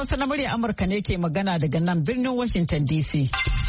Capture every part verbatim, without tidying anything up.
Hausa na murya Amurka ne ke magana daga nan birnin Washington D C.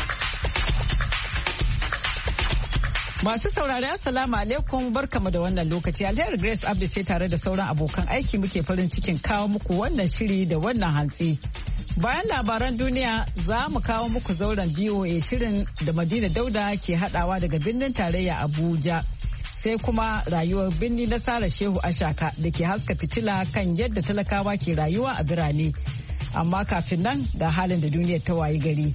Masu saurari Assalamu alaikum barkamu da wannan lokaci. Alheri Grace Abdi ce tare da sauran abokan aiki muke farin cikin kawo muku wannan shiri da wannan hantsi. Bayan labaran duniya za mu kawo muku zauren B O A shirin da Madina Dauda ke hadawa daga birnin tarayya Abuja. Sai kuma rayuwar birni na Sara Shehu Ashaka da ke haska fitila kan yadda talakawa ke rayuwa a birane. Amma kafin nan ga halin da duniyar ta wayi gari.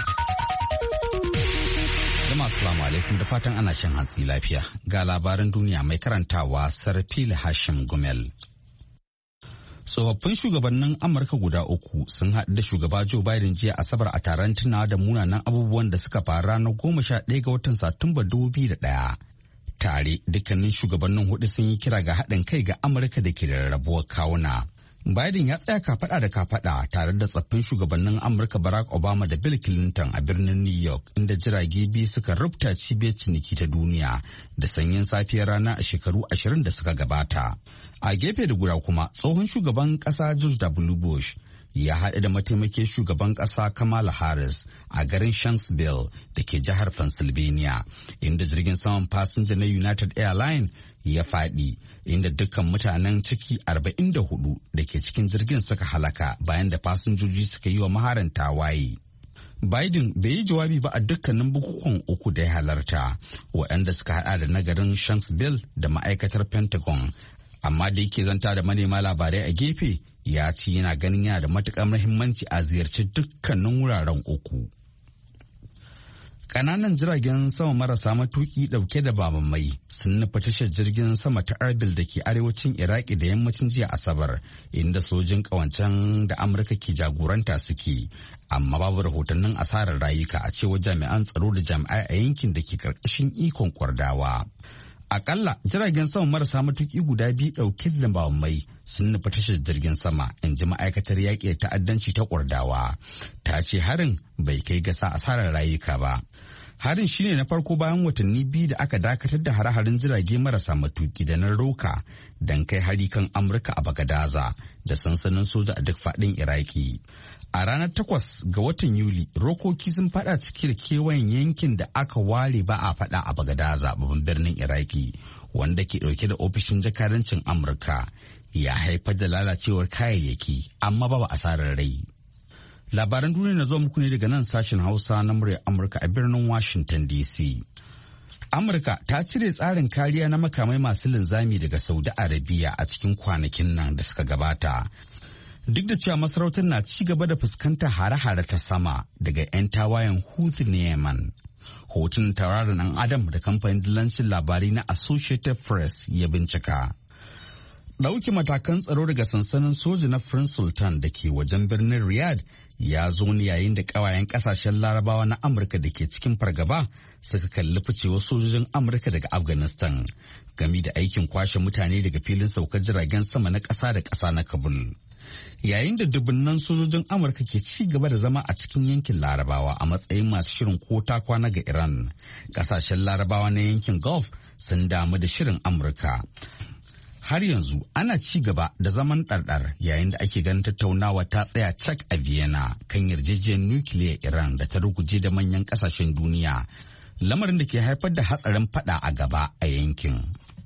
Jama'a assalamu alaikum da fatan ana shan hantsi lafiya. Ga labaran duniya mai karantawa Sarfil Hashim Gumel. Tsofaffin shugabannin Amurka guda uku sun haɗu da shugaba Joe Biden jiya Asabar a taron tunawa da munanan abubuwan da suka faru ranar goma sha ɗaya ga watan Satumba dubu biyu da ɗaya. Tare dukkanin shugabannin hudu sun yi kira ga haɗin kai ga Amurka da ke da rarrabuwar kawuna. Biden ya tsaya kafaɗa da kafaɗa tare da tsaffin shugabannin Amurka Barack Obama da Bill Clinton a birnin New York inda jirage biyu suka rubuta cibiyar ciniki ta duniya da sanyin safiyar rana a shekaru ashirin da suka gabata. A gefe da guda kuma tsohon shugaban ƙasa George W. Bush ya haɗu da mataimakin shugaban ƙasa Kamala Harris a garin Shanksville da ke jihar Pennsylvania, inda jirgin saman fasinja na United Airlines ya faɗi, inda dukkan mutanen ciki arba'in da hudu da ke cikin jirgin suka halaka bayan da fasinjoji suka yi wa maharan tawaye. Biden bai yi jawabi ba a dukkanin bukukuwan uku da ya halarta, waɗanda suka haɗa da nagarin Shanksville da ma'aikatar Pentagon, amma da yake zanta da manema labarai a gefe ya ce yana ganin yana da matuƙar muhimmanci a ziyarci dukkanin wuraren uku. Ƙananan jiragen sama marasa matuƙi ɗauke da bamamai sun nufa tashar jirgin sama ta Erbil da ke arewacin Iraki da yammacin jiya Asabar, inda sojin ƙawancen da Amurka ke jagoranta suke, amma babu rahotannin asarar rayuka a cewar jami'an tsaro da jami'ai a yankin da ke ƙarƙashin ikon Kwardawa. Akalla jiragen sama marasa matuƙi guda biyu ɗauke da bamamai sun nufa tashar jirgin sama, in ji ma'aikatar yaƙi da ta'addanci ta Kwardawa. Ta ce harin bai kai gasa asarar rayuka ba. Harin shine na farko bayan watanni biyu da aka dakatar da hare-haren jirage marasa matuƙi da na roka don kai hari kan Amurka a Bagadaza da sansanin soja a duk faɗin Iraki. A ranar takwas ga watan Yuli, rokoki sun fada ciki da kewayen yankin da aka ware ba a fada a Bagadaza, babban birnin Iraki, wanda ke dauke da ofishin jakadancin Amurka, ya haifar da lalacewar kayayyaki, amma babu asarar rai. Labaran duniya na zuwa muku ne daga nan sashen Hausa na muryar Amurka a birnin Washington D C. Amurka ta cire tsarin kariya na makamai masu linzami daga Saudi Arabia a cikin kwanakin nan da suka gabata. Duk da cewa masarautar na ci gaba da fuskantar hare-hare ta sama daga 'yan tawayen Houthi na Yemen. Hotunan tauraron ɗan Adam da kamfanin dillancin labarai na Associated Press ya bincika. Ɗauki matakan tsaro daga sansanin soja na Prince Sultan da ke wajen birnin Riyadh ya zo ne yayin da ƙawayen ƙasashen Larabawa na Amurka da ke cikin fargaba suka kalli ficewar sojojin Amurka daga Afghanistan game da aikin kwashe mutane daga filin saukar jiragen sama na ƙasa da ƙasa na Kabul. Yayin da dubunnan sojojin Amurka ke ci gaba da zama a cikin yankin Larabawa a matsayin masu shirin ko ta kwana ga Iran, ƙasashen Larabawa na yankin Gulf sun damu da shirin Amurka. Har yanzu ana ci gaba da zaman ɗarɗar yayin da ake ganin tattaunawa ta tsaya cak a Vienna kan yarjejeniyar nukiliyar Iran da ta ruguje da manyan ƙasashen duniya, lamarin da ke haifar da hatsarin fada a gaba a yankin.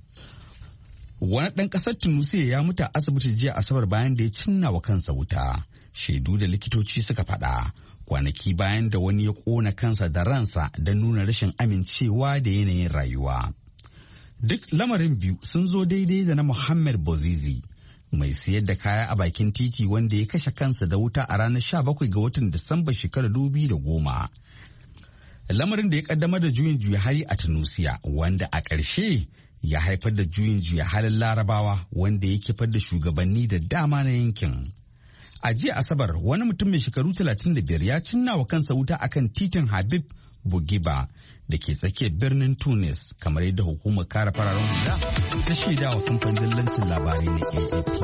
Wani ɗan ƙasar Tunusiya ya mutu a asibiti jiya Asabar bayan da ya cinna wa kansa wuta, shaidu da likitoci suka faɗa, kwanaki bayan da wani ya ƙona kansa da ransa don nuna rashin amincewa da yanayin rayuwa. Duk lamarin biyu sun zo daidai da na Muhammad Bouazizi, mai sayar da kaya a bakin titi wanda ya kashe kansa da wuta a ranar sha bakwai ga watan Disamba shekarar dubu biyu da goma. Lamarin da ya kaddamar da juyin juya hali a Tunusiya, wanda a ƙarshe ya haifar da juyin juya halin Larabawa wanda ya kifar da shugabanni da dama na yankin. A jiya Asabar, wani mutum mai shekaru talatin da biyar ya cinna wa kansa wuta akan titin Habib Bourguiba da ke tsakiyar birnin Tunis, kamar yadda hukumar kare fararen hula ta shaida wa kamfanin dillancin labarai na A F P.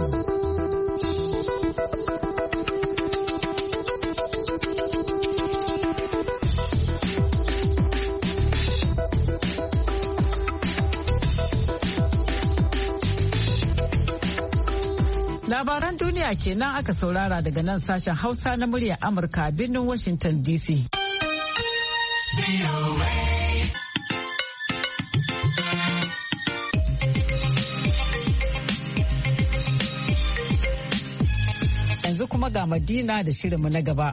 Labaran duniya duniya kenan aka saurara daga nan sashen Hausa na muryar Amurka birnin Washington D C. Yanzu kuma ga Madina da shirinmu na gaba.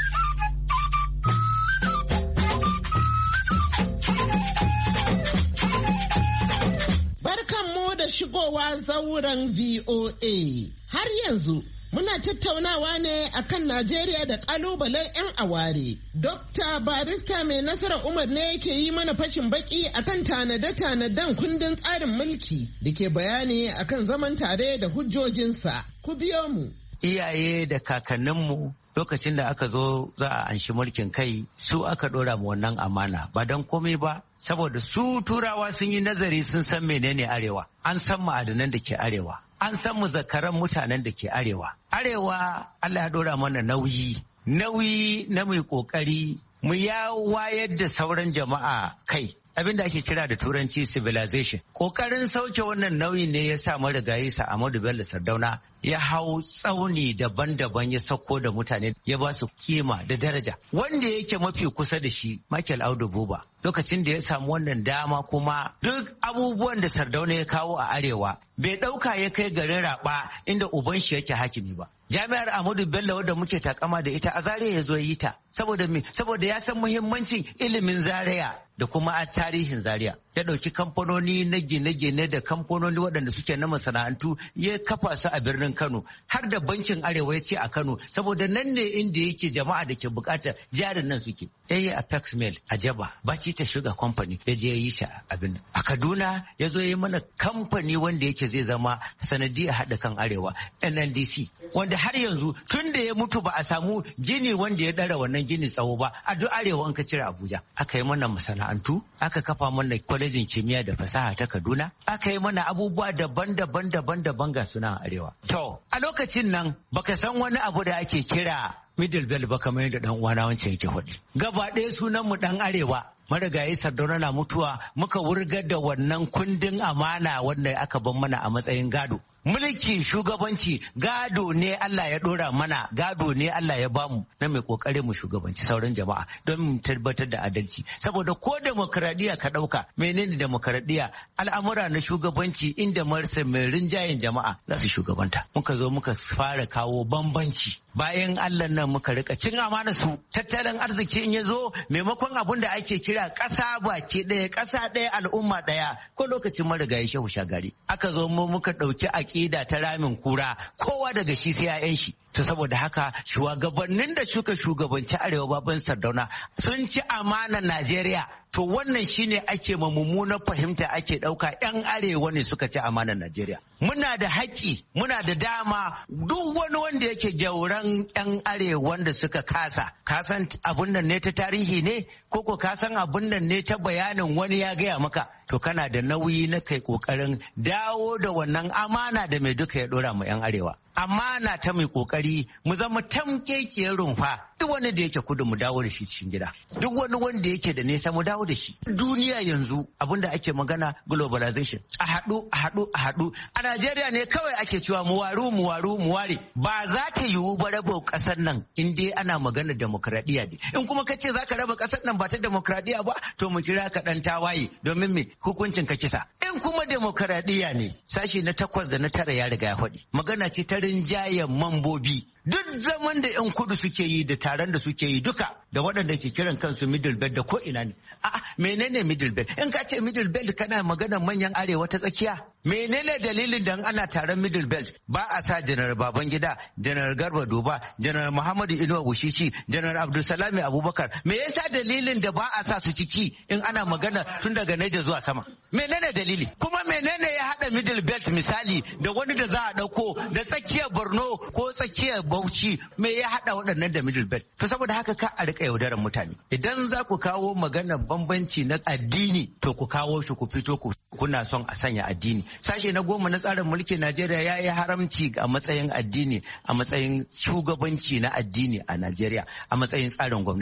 Shigowa zauren V O A. Har yanzu muna tattaunawa ne akan Najeriya da kalubalen 'yan aware. Dokta Barista Mai Nasara Umar ne yake yi mana fashin baki akan tanade-tanaden kundin tsarin mulki da ke bayani akan zaman tare da hujjojinsa. Ku biyo mu. Iyaye da kakanninmu lokacin da aka zo za a anshi mulkin kai su aka dora mu wannan amana ba don komai ba saboda su turawa sun yi nazari sun san menene arewa, an san ma'adanan da ke arewa, an san muzakaran mutanen da ke arewa. Arewa Allah ya dora mana nauyi nauyi na mai kokari mu ya wayar da sauran jama'a kai, abinda ake kira da turanci civilization. Kokarin sauke wannan nauyi ne ya sa marigayi sa Ahmadu Bello Sardauna ya hau tsauni daban-daban ya sauko da mutane ya ba su kima da daraja. Wanda yake mafi kusa da shi Michael Audu Buba lokacin da ya samu wannan dama kuma duk abubuwan da Sardauna ya kawo a arewa bai ɗauka ya kai garin Raba inda uban shi yake hakimi ba. Jami'ar Ahmadu Bello wadda muke takama da ita a Zaria ya zo yi ta saboda me saboda ya san muhimmancin ilimin Zaria da kuma a tarihin Zaria. Ya ɗauki kamfanoni na gine-gine da kamfanoni waɗanda suke na masana'antu ya kafa su a birnin Kano har da bankin Arewa ya ce a Kano saboda nan ne inda yake jama'a da ke bukatar jarin nan suke. Ya yi a Pex Mill a Jaba Baci ta Sugar Company ya je ya yi shi abin. A Kaduna ya zo ya yi mana kamfani wanda yake zai zama sanadiyar haɗa kan Arewa N N D C wanda har yanzu tun da ya mutu ba a samu gini wanda ya ɗara wannan gini tsawo ba a duk Arewa an ka cire Abuja. Aka yi mana masana'antu, aka kafa mana kwalejin kimiyya da fasaha ta Kaduna, aka yi mana abubuwa daban-daban daban-daban ga suna Arewa. To, a lokacin nan baka san wani abu da ake kira middle belt ba kamar yadda dan uwana wancan yake faɗi. Gaba ɗaya sunan mu dan Arewa. Marigayi Sardauna na mutuwa muka wurgar da wannan kundin amana wanda aka ban mana a matsayin gado. Mulki shugabanci gado ne Allah ya dora mana, gado ne Allah ya bamu na mai kokari mu shugabanci sauran jama'a don mu tabbatar da adalci. Saboda ko demokradiya ka dauka, menene demokradiya? Al'amura na shugabanci inda marsa mai rinjayen jama'a za su shugabanta. Muka zo muka fara kawo bambanci. Bayan Allah nan muka rika cin amana su. Tattalin arziki in ya zo maimakon abun da ake kira ƙasa baki ɗaya, ƙasa ɗaya, al'umma ɗaya, ko lokacin marigayi Shehu Shagari. Aka zo mu muka ɗauki aƙida ta ramin kura, kowa daga shi sai 'ya'yan shi. To saboda haka shugabannin da suka shugabanci Arewa baban Sardauna sun ci amanar Najeriya. To wannan shine ake ma mummunar fahimta ake ɗauka 'yan Arewa ne suka ci amanar Najeriya. Muna da haƙƙi, muna da dama, duk wani wanda yake jauran 'yan Arewa wanda suka kasa. Kasan abun nan ne ta tarihi ne? Koko kasan abun nan ne ta bayanin wani ya gaya maka? To kana da nauyi na kai ƙoƙarin dawo da wannan amana da mai duka ya ɗora ma 'yan Arewa. Amana ta mai kokari mu zama tamkekiyar rumfa, duk wani da yake kudu mu dawo da shi cikin gida, duk wani wanda yake da nesa mu dawo da shi. Duniya yanzu abinda ake magana globalization, a haɗu a haɗu a haɗu. A Najeriya ne kawai ake cewa mu waru mu waru mu ware. Ba za ta yiwu ba raba ƙasar nan in dai ana magana demokradiyya ne. In kuma kace za ka raba ƙasar nan ba ta demokradiyya ba, to mu kira ka ɗan tawaye domin me hukuncin ka kisa. In kuma demokradiyya ne, sashi na takwas da na tara ya riga ya faɗi. Magana ce ta rinjayen mambobi. Duk zaman da 'yan kudu suke yi da taron da suke yi duka da waɗanda ke kiran kansu middle belt da ko ina ne. A'a menene middle belt? In ka ce middle belt kana maganar manyan arewa ta tsakiya. Menene dalilin da ana taron middle belt ba a sa janar Babangida, janar Garba Doba, janar Muhammadu Inuwa Bushishi, janar Abdulsalami Abubakar? Me yasa dalilin da ba a sa su ciki in ana magana tun daga Niger zuwa sama? Menene dalili? Kuma menene ya haɗa middle belt misali da wani da za a ɗauko da tsakiyar Borno ko tsakiyar Bauchi, me ya haɗa waɗannan da middle belt? To saboda haka ka a rika yaudarar mutane. Idan za ku kawo maganar bambanci na addini to ku kawo shi ku fito ku kuna son a sanya addini. Sashe na goma na tsarin mulkin Najeriya ya yi haramci a matsayin addini, a matsayin shugabanci na addini a Najeriya, a matsayin tsarin gwamnati.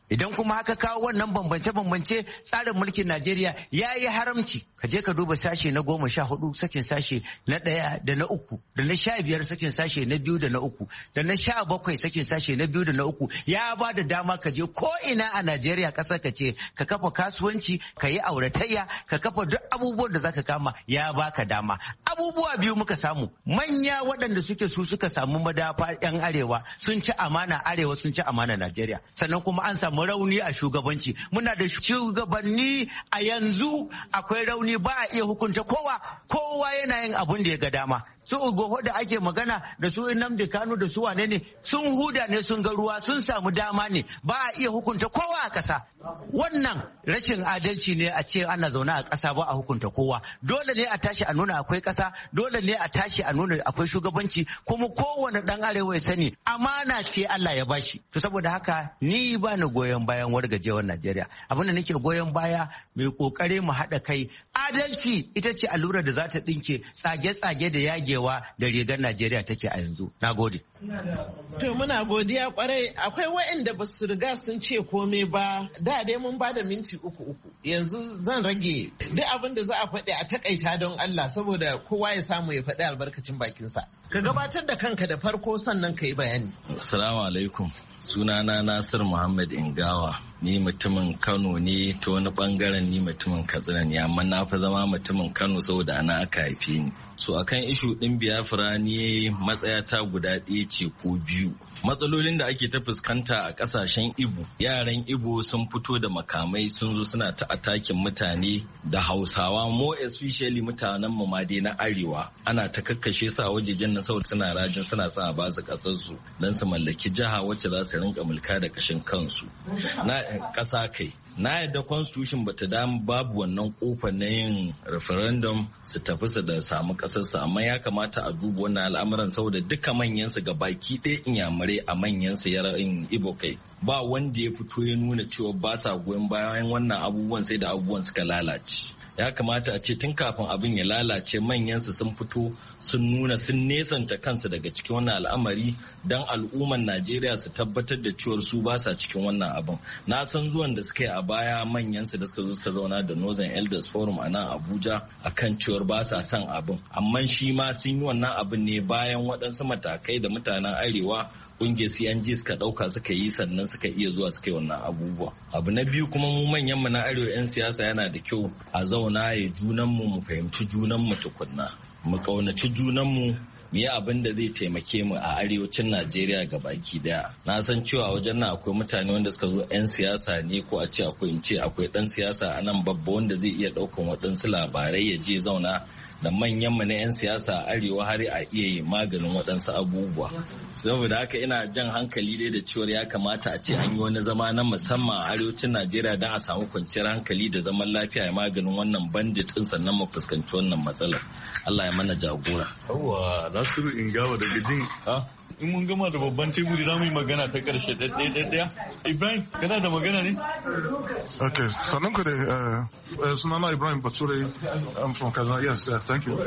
Idan kuma haka kawo wannan bambance-bambance tsarin mulkin Najeriya ya yi haramci. Ka je ka duba sashe na goma sha hudu sakin sashe na ɗaya da na uku da na sha biyar sakin sashe na biyu da na uku da na sha bakwai sakin sashe na biyu da na uku ya ba da dama ka je ko ina a Najeriya ƙasar ka ce ka kafa kasuwanci ka yi auratayya ka kafa duk abubuwan da zaka kama ya baka dama. Abubuwa biyu muka samu manya waɗanda suke su suka samu madafa 'yan arewa sun ci amana arewa sun ci amana Najeriya sannan kuma an samu rauni a shugabanci. Muna da shugabanni a yanzu akwai rauni ba a iya hukunta kowa kowa yana yin abun da ya ga dama. Su Ugoho da ake magana da su Nnamdi Kanu da su wane ne sun huda ne sun ga ruwa sun samu dama ne ba a iya hukunta kowa a ƙasa. Wannan rashin adalci ne a ce ana zaune a ƙasa ba a hukunta kowa. Dole ne a tashi a nuna akwai ƙasa, dole ne a tashi a nuna akwai shugabanci kuma kowane ɗan arewa ya sani amana ce Allah ya bashi. To saboda haka ni ba ni goyon bayan wargajewar Najeriya. Abin da nake goyon baya mai kokare mu haɗa kai. Adalci ita ce allura da za ta ɗinke tsage-tsage da yagewa da rigar Najeriya take a yanzu. Na gode. To muna godiya kwarai akwai waɗanda ba su riga sun ce komai ba da dai mun ba da minti uku uku yanzu zan rage duk abin da za a faɗi a takaita don Allah saboda kowa ya samu ya faɗi albarkacin bakinsa. Ka gabatar da kanka da farko sannan ka yi bayani. Assalamu alaikum. Sunana Nasir Muhammad Ingawa. Ni mutumin Kano ne ta wani bangaren ni mutumin Katsina ne amma na fi zama mutumin Kano saboda ana aka haife ni. So akan ishu ɗin Biafra ne matsayata guda ɗaya ce ko biyu. Matsalolin da ake ta fuskanta a ƙasashen Ibo, yaran Ibo sun fito da makamai sun zo suna ta atakin mutane da Hausawa, more especially mutanen mu ma dai na Arewa. Ana ta kakkashe su a wajejen na saboda suna rajin suna sa a basu ƙasar su don su mallaki jiha wacce za su rinka mulka da kashin kansu. Na ƙasa kai. Na yadda constitution bata damu babu wannan kofar na yin referendum su tafi su da samu kasarsu amma ya kamata a duba wannan al'amuran saboda duka manyansu ga baki ɗaya inyamurai a manyansu yaran Ibo kai ba wanda ya fito ya nuna cewa ba sa goyon bayan wannan abubuwan sai da abubuwan suka lalace. Ya kamata a ce tun kafin abin ya lalace manyansu sun fito sun nuna sun nesanta kansu daga cikin wannan al'amari don al'umman Najeriya su tabbatar da cewar su ba sa cikin wannan abin. Na san zuwan da suka yi a baya manyansu da suka zo suka zauna da Northern Elders Forum a nan Abuja akan cewar ba sa son abin. Amma shi ma sun yi wannan abin ne bayan waɗansu matakai da mutanen Arewa kungiyar C N G suka dauka suka yi sannan suka iya zuwa suka yi wannan abubuwa. Abu na biyu kuma mu manyan mu na Arewa 'yan siyasa yana da kyau a zauna ya junan mu mu fahimci junan mu tukunna. Mu kaunaci junan mu mu yi abin da zai taimake mu a arewacin Najeriya ga baki daya. Na san cewa wajen nan akwai mutane wanda suka zo 'yan siyasa ne ko a ce akwai in ce akwai dan siyasa a nan babba wanda zai iya daukan waɗansu labarai ya je zauna da manyan mu na 'yan siyasa a arewa har a iya yi maganin waɗansu abubuwa. Saboda haka ina jan hankali dai da cewar ya kamata a ce an yi wani zama na musamman a arewacin Najeriya don a samu kwanciyar hankali da zaman lafiya ya maganin wannan bandit din sannan mu fuskanci wannan matsalar. Allah ya mana jagora. Yawwa Nasiru Ingawa daga jin in mun gama da babban teburi za mu yi magana ta karshe ɗaya. Ibrahim, kana da magana ne? Okay, sannan ku da sunana Ibrahim Bature, I'm from Kaduna. Yes, uh, thank you.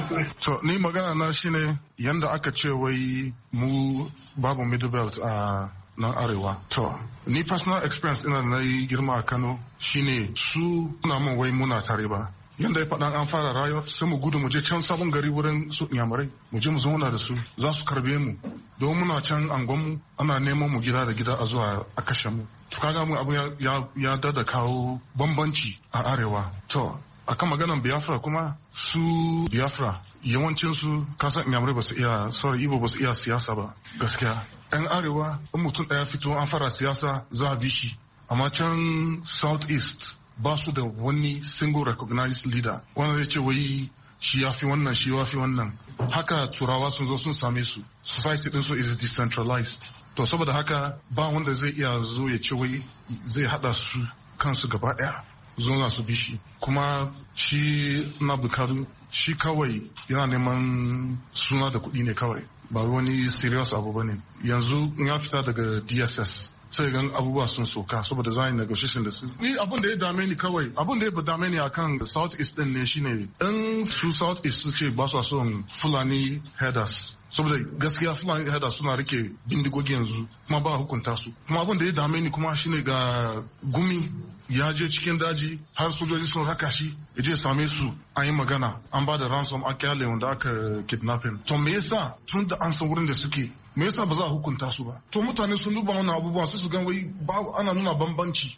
To, ni magana na shine yanda aka ce wai mu babu middle belt a nan arewa. To, ni personal experience ina na yi girma a Kano shine su na mun wai muna tare ba. Yanda ya faɗa an fara riot sai mu gudu mu je can sabon gari wurin su inyamurai mu je mu zauna da su za su karbe mu don muna can angonmu ana neman mu gida da gida a zuwa a kashe mu to kaga mu abu ya ya dada kawo bambanci a arewa. To akan maganan Biafra kuma su Biafra yawancin su kasan inyamurai ba su iya sorry Igbo ba su iya siyasa ba gaskiya. Yan arewa in mutum ɗaya fito an fara siyasa za a bi shi amma can south east ba su da wani single recognized leader wanda zai ce wai shi ya fi wannan shi ya fi wannan. Haka turawa sun zo sun same su society din su is decentralized to saboda haka ba wanda zai iya zo ya ce wai zai hada su kansu gaba daya zo za su bi shi kuma shi na bukatu shi kawai yana neman suna da kuɗi ne kawai ba wani serious abu bane. Yanzu ya fita daga D S S sai gan abubuwa sun soka saboda za a yi negotiation da su. Ni abin da ya dame ni kawai abin da ya dame ni akan South East din ne shine in su South East su ce ba su son Fulani herders. Saboda gaskiya Fulani herders suna rike bindigogi yanzu kuma ba hukunta su. Kuma abin da ya dame ni kuma shine ga Gumi ya je cikin daji har sojoji sun raka shi ya je same su an yi magana an ba da ransom a kyale wanda aka kidnapping. To me yasa tun da an san wurin da suke me yasa ba za a hukunta su ba? To mutane sun duba wannan abubuwan sai su gan wai ana nuna bambanci.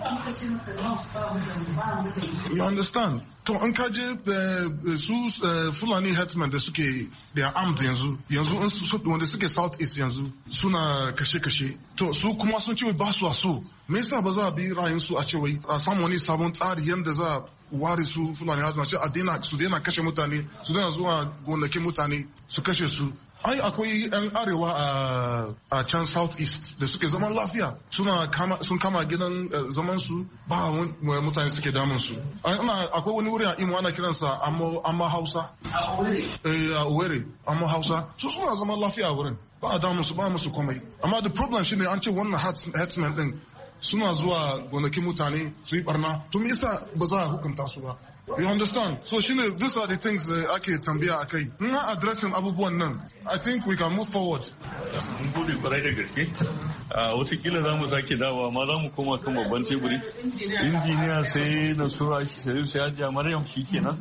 You understand? To an kaje su Fulani herdsmen da suke they are armed yanzu yanzu wanda suke South East yanzu suna kashe-kashe. To su kuma sun ce ba su a so. Me yasa ba za a bi ra'ayin su a ce wai a samu wani sabon tsari yanda za a ware su Fulani herdsmen a daina su daina kashe mutane su daina zuwa gonakin mutane su kashe su. Ai akwai 'yan arewa a can South East da suke zaman lafiya suna kama sun kama gidan zaman su ba mutane suke damun su. Akwai wani wuri a Imo ana kiransa amma Hausa. A Owerri amma Hausa. Su suna zaman lafiya a wurin ba a damun su ba musu komai. Amma the problem shine an ce wannan herdsmen din suna zuwa gonakin mutane su yi barna. To me yasa ba za a hukunta su ba? You understand? So shine these are the things da ake tambaya akai. In na addressing abubuwan nan, I think we can move forward. Mun gode kwarai da gaske. Watakila za mu sake dawowa amma za mu koma kan babban teburi. Injiniya sai na sura shi sai Hajiya Maryam shi kenan.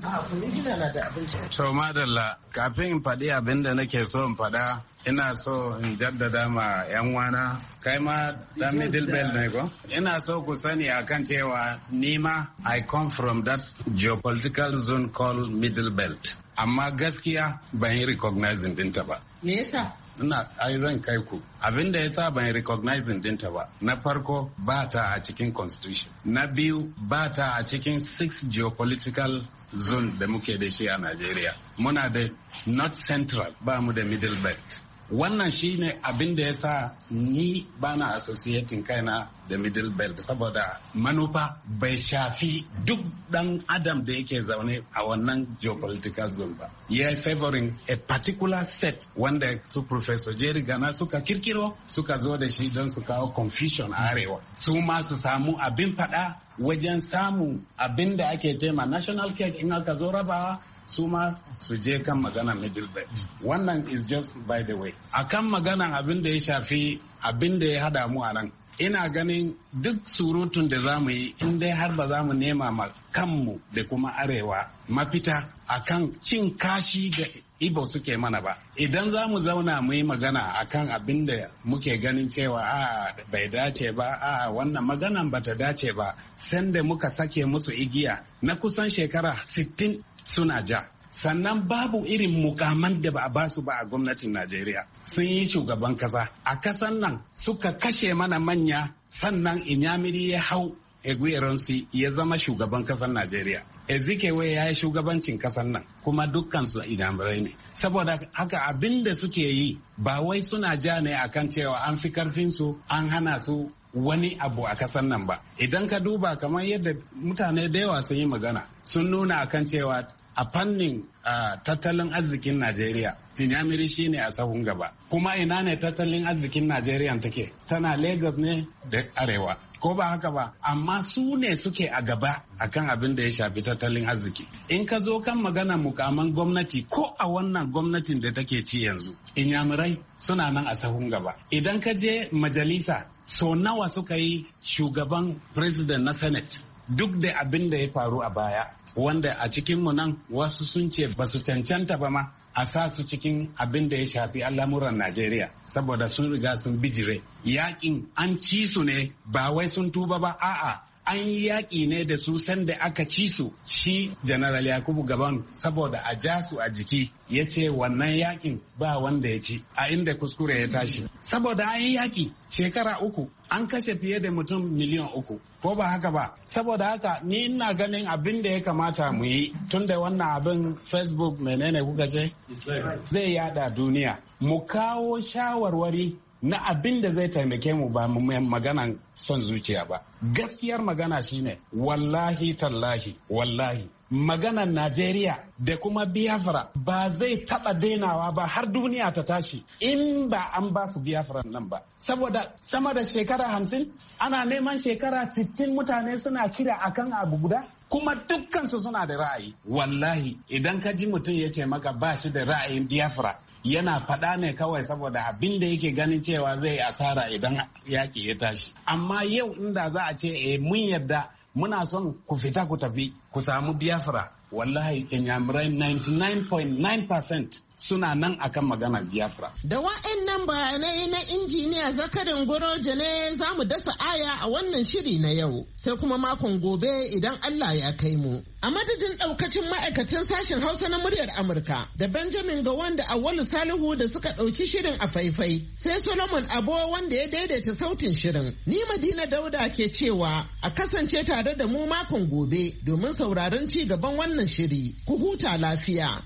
To madalla kafin in faɗi abin da nake so in faɗa ina so in jaddada ma 'yan wana kai ma da middle belt ne ko ina so ku sani akan cewa nima I come from that geopolitical zone called middle belt amma gaskiya ban yi recognizing dinta ba. Me yasa? Ina ai zan kai ku abin da yasa ban yi recognizing dinta ba na farko ba ta a cikin constitution na biyu ba ta a cikin six geopolitical zone da muke da shi a Najeriya muna da north central ba mu da middle belt. Wannan shi ne abin da ya sa ni bana associating kaina da middle belt saboda manufa bai shafi duk dan adam da yake zaune a wannan geopolitical zone ba. Ya yi favoring a particular set wanda su Professor Jerry Gana suka kirkiro suka zo da shi don su kawo confusion a arewa. Su ma su samu abin fada wajen samu abin da ake ce ma national cake in aka zo rabawa su ma su je kan magana middle belt. Wannan is just by the way. A kan maganan abin da ya shafi abin da ya hada mu a nan. Ina ganin duk surutun da za mu yi in dai har ba za mu nema ma kanmu da kuma arewa mafita akan cin kashi da Ibo suke mana ba. Idan za mu zauna mu yi magana akan abin da muke ganin cewa a bai dace ba a wannan maganan bata dace ba sanda muka sake musu igiya na kusan shekara sittin suna ja. Sannan babu irin mukaman da ba a basu ba a gwamnatin Najeriya. Sun yi shugaban kasa. A kasan nan suka kashe mana manya sannan Inyamiri ya hau Eguyeronsi ya zama shugaban kasan Najeriya. Ezikewe ya yi shugabancin kasan nan kuma dukkansu Inyamirai ne. Saboda haka abin da suke yi ba wai suna ja ne akan cewa an fi karfinsu an hana su wani abu a kasan nan ba. Idan ka duba kamar yadda mutane da yawa sun yi magana sun nuna akan cewa a fannin uh, tattalin arzikin Najeriya Inyamiri shi ne a sahun gaba. Kuma ina ne tattalin arzikin Najeriya take? Tana Lagos ne da Arewa. Ko ba haka ba? Amma su ne suke a gaba akan abin da ya shafi tattalin arziki. In ka zo kan magana mukaman gwamnati ko a wannan gwamnatin da take ci yanzu, Inyamirai suna nan a sahun gaba. Idan ka je majalisa, so nawa suka yi shugaban president na Senate duk da abin da ya faru a baya. Wanda a cikinmu nan wasu sun ce ba su cancanta ba ma a sa su cikin abin da ya shafi al'amuran Najeriya saboda sun riga sun bijire. Yaƙin an ci su ne ba wai sun tuba ba a'a an yi yaƙi ne da su sanda aka ci su shi General Yakubu Gaban saboda a ja su a jiki ya ce wannan yaƙin ba wanda ya ci a inda kuskure ya tashi. Saboda an yi yaƙi shekara uku an kashe fiye da mutum miliyan uku. Ko ba haka ba saboda haka ni ina ganin abin da ya kamata mu yi tun da wannan abin Facebook menene kuka ce zai yada duniya mu kawo shawarwari na abin da zai taimake mu ba mu maganan son zuciya ba. Gaskiyar magana shine wallahi tallahi wallahi maganar Najeriya da kuma Biafra ba zai taba dainawa ba har duniya ta tashi in ba an ba su Biafra nan ba. Saboda sama da shekara hamsin ana neman shekara sittin mutane suna kira akan abu guda. Kuma dukkansu suna da ra'ayi. Wallahi idan ka ji mutum ya ce maka ba shi da ra'ayin Biafra yana faɗa ne kawai saboda abin da yake ganin cewa zai asara idan yaƙi ya tashi. Amma yau inda za a ce eh mun yarda muna son ku fita ku tafi ku samu Biafra. Wallahi Inyamurai ninety-nine point nine percent suna nan akan magana Biafra. Da wa'annan bayanai na injiniya Zakarin Goroje ne za mu dasa aya a wannan shiri na yau, sai kuma makon gobe idan Allah ya kai mu. A madadin daukacin ma'aikatan sashen Hausa na muryar Amurka da Benjamin ga wanda Awwalu Salihu da suka ɗauki shirin a faifai, sai Solomon Abo wanda ya daidaita sautin shirin. Ni Madina Dauda ke cewa a kasance tare da mu makon gobe domin sauraron ci gaban wannan shiri. Ku huta lafiya.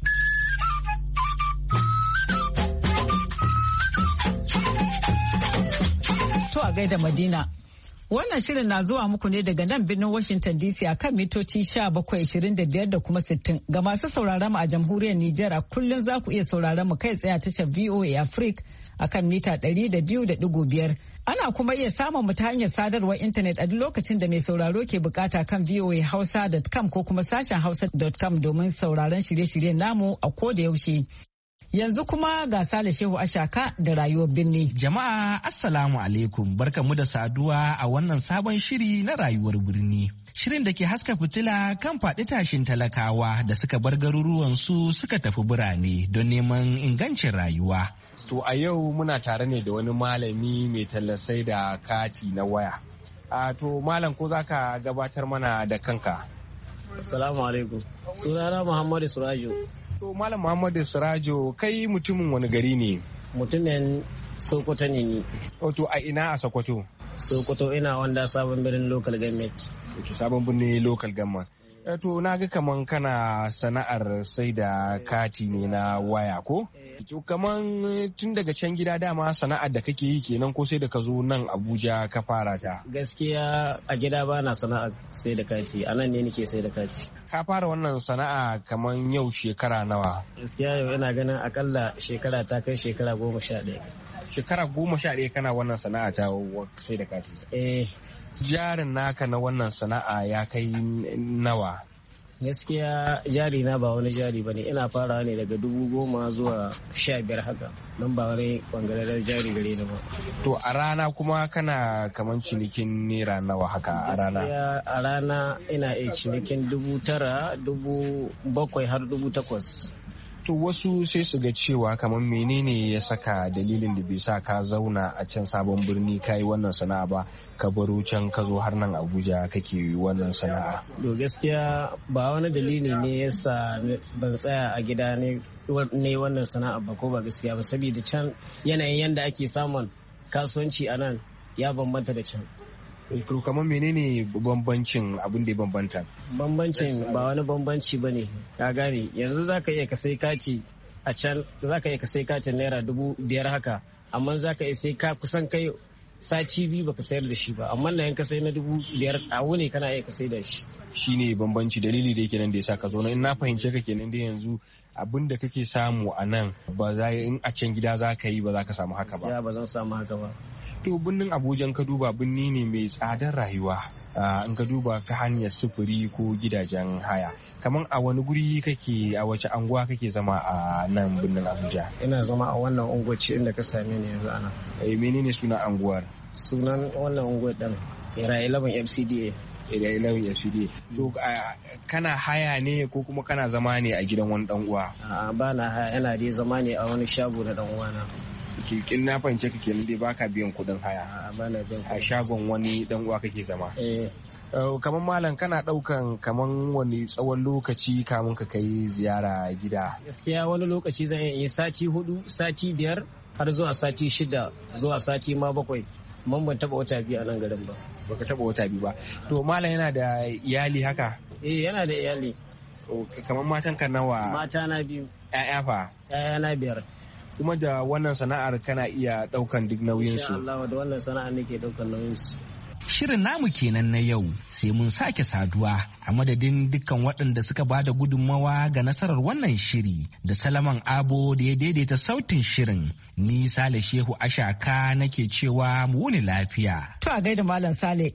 To a gaida Madina. Wannan shirin na zuwa muku ne daga nan birnin Washington D C a kan mitoci sha bakwai ashirin da biyar da kuma sittin. Ga masu sauraron mu a jamhuriyar Nijar a kullum za ku iya sauraron mu kai tsaye a tashar V O A Africa a kan mita ɗari da biyu da ɗigo biyar. Ana kuma iya samun mu ta hanyar sadarwar intanet a duk lokacin da mai sauraro ke bukata kan v o a hausa dot com ko kuma sashen hausa dot com domin sauraron shirye-shiryen namu a koda yaushe. Yanzu kuma ga Sale Shehu Ashaka da rayuwar birni. Jama'a Assalamu alaikum, barkamu da saduwa a wannan sabon shiri na rayuwar birni. Shirin da ke haska fitila kan faɗi tashin talakawa da suka bar garuruwansu suka tafi birane don neman ingancin rayuwa. To a yau muna tare ne da wani malami mai tallasai da kati na waya. A to malam ko za ka gabatar mana da kanka? Assalamu alaikum. Sunana Muhammadu Surajo. To Malam Muhammadu Surajo, kai mutumin wani gari ne? Mutumin Sokoto ne ni. Wato a ina a Sokoto? Sokoto ina wanda sabon birnin local government. Ok, sabon birnin local government. To na ga kaman kana sana'ar sai da kati ne na waya ko? To kaman tun daga can gida dama sana'ar da kake yi kenan ko sai da ka zo nan Abuja ka fara ta? Gaskiya a gida ba na sana'ar sai da kati, a nan ne nake sai da kati. Ka fara wannan sana'a kaman yau shekara nawa? Gaskiya yau ina ganin akalla shekara ta kai shekara goma sha ɗaya. Shekara goma sha ɗaya kana wannan sana'a ta sai da kati? Eh. Jarin naka na wannan sana'a ya kai nawa? Gaskiya jari na ba wani jari ba ne, ina farawa ne daga dubu goma zuwa sha biyar haka, don ba wani kwangararren jari gare ni ba. To a rana kuma kana kaman cinikin naira nawa haka a rana? Gaskiya a rana ina iya cinikin dubu tara, dubu bakwai har dubu takwas. To wasu sai su ga cewa kamar menene ya saka dalilin da bai sa ka zauna a can sabon birni ka yi wannan sana'a ba, ka baro can ka zo har nan Abuja kake yi wannan sana'a? To gaskiya ba wani dalili ne yasa ban tsaya a gida ne ne wannan sana'a ba, ko ba gaskiya ba, saboda can yanayin yanda ake samun kasuwanci a nan ya bambanta da can. To kamar menene bambancin abin da ya bambanta? Bambancin ba wani bambanci ba ne, ka gane yanzu za ka iya ka sai kati a can, za ka iya ka sai katin naira dubu biyar haka, amma za ka iya sai ka kusan kai sati biyu baka sayar da shi ba, amma na yanka sai na dubu biyar a wuni kana iya ka sai da shi. Shi ne bambanci, dalili da yake nan da ya sa ka zo na, in na fahimce ka kenan da yanzu abin da kake samu a nan ba za in a can gida za ka yi ba za ka samu haka ba. Ya ba zan samu haka ba. To birnin Abuja ka duba birni ne mai tsadar rayuwa, in ka duba ta hanyar sufuri ko gidajen haya. Kamar a wani guri kake, a wace anguwa kake zama a nan birnin Abuja? Ina zama a wannan unguwaci inda ka same ni yanzu ana. Eh menene sunan anguwar? Sunan wannan unguwar din Era eleven F C D A. Era eleven F C D A. To kana haya ne ko kuma kana zama ne a gidan wani dan uwa? A'a ba na haya, ina dai zama ne a wani shago da dan uwana. Kin na fahimce ka kenan dai baka biyan kudin haya a shagon wani dan uwa kake zama. Eh. Kamar malam kana daukan kaman wani tsawon lokaci kamun ka kai ziyara gida? Gaskiya wani lokaci zan yi sati hudu, sati biyar har zuwa sati shida zuwa sati ma bakwai. Man ban taba wata biyu a nan garin ba. Baka taba wata biyu ba. To malam yana da iyali haka? Eh yana da iyali. Kamar matan ka nawa? Mata na biyu. Ƴaƴa fa? Ƴaƴa na biyar. Kuma da wannan sana'ar kana iya daukan duk nauyin su? Insha Allah da wannan sana'ar nake daukan nauyin su. Shirin namu kenan na yau sai mun sake saduwa a madadin dukkan waɗanda suka ba da gudunmawa ga nasarar wannan shiri da Salaman Abo da ya daidaita sautin shirin. Ni Sale Shehu Ashaka nake cewa mu wuni lafiya. To a gaida Malam Sale.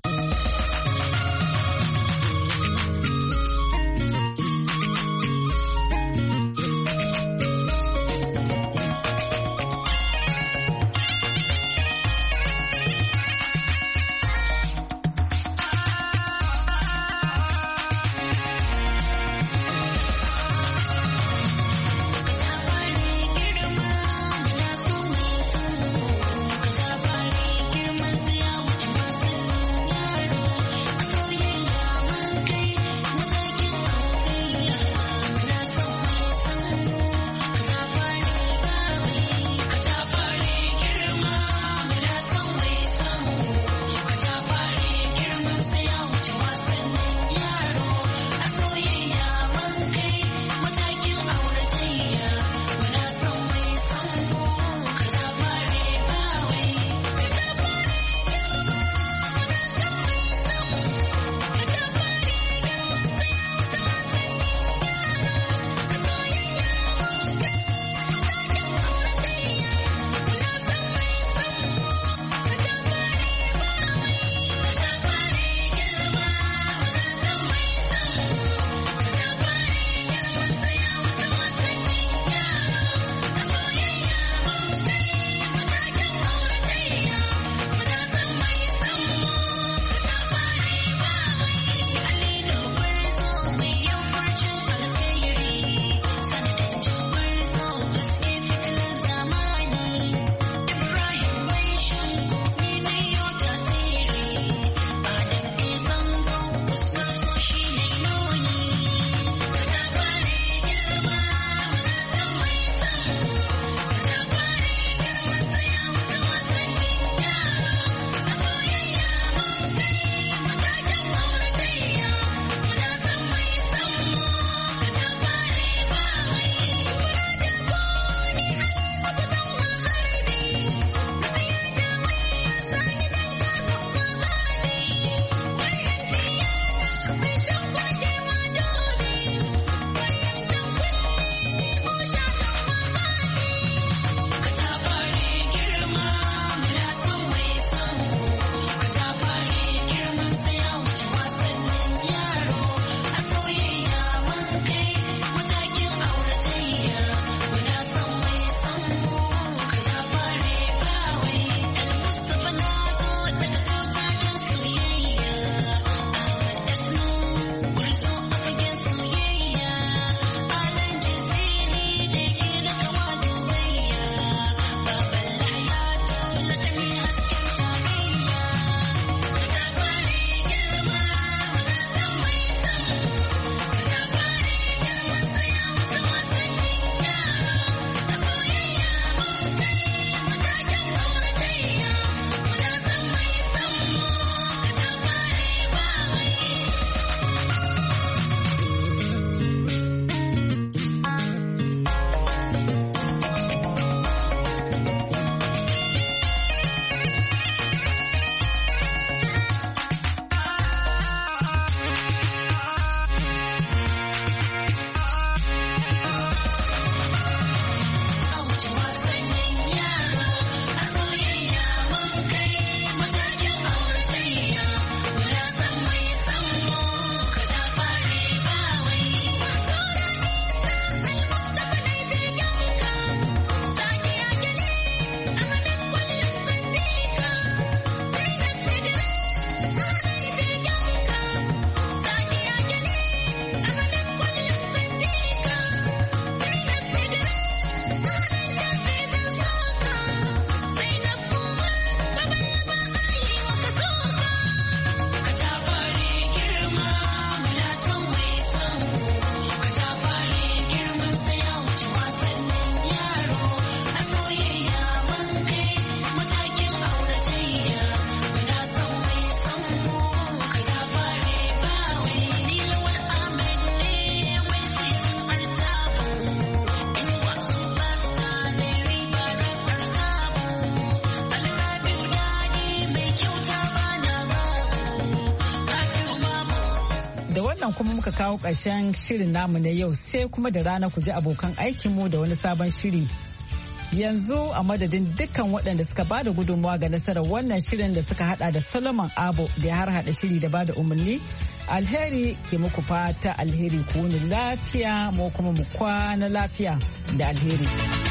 Da wannan kuma muka kawo ƙarshen shirin namu na yau sai kuma da rana ku ji abokan aikinmu da wani sabon shiri. Yanzu a madadin dukkan waɗanda suka bada gudunmawa ga nasarar wannan shirin da suka hada da Solomon Abo da ya har hada shiri da bada umarni. Alheri ke muku fata alheri ku wuni lafiya mu kuma mu kwana lafiya da alheri.